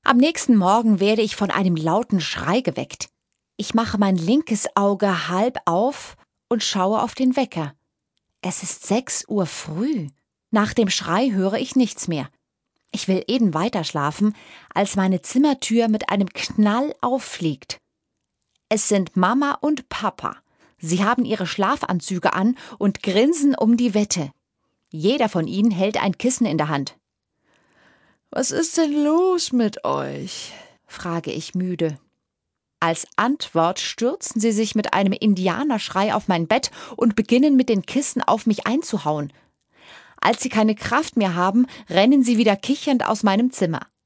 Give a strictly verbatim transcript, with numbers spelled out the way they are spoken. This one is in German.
Am nächsten Morgen werde ich von einem lauten Schrei geweckt. Ich mache mein linkes Auge halb auf und schaue auf den Wecker. Es ist sechs Uhr früh. Nach dem Schrei höre ich nichts mehr. Ich will eben weiterschlafen, als meine Zimmertür mit einem Knall auffliegt. Es sind Mama und Papa. Sie haben ihre Schlafanzüge an und grinsen um die Wette. Jeder von ihnen hält ein Kissen in der Hand. »Was ist denn los mit euch?« frage ich müde. Als Antwort stürzen sie sich mit einem Indianerschrei auf mein Bett und beginnen mit den Kissen auf mich einzuhauen. Als sie keine Kraft mehr haben, rennen sie wieder kichernd aus meinem Zimmer.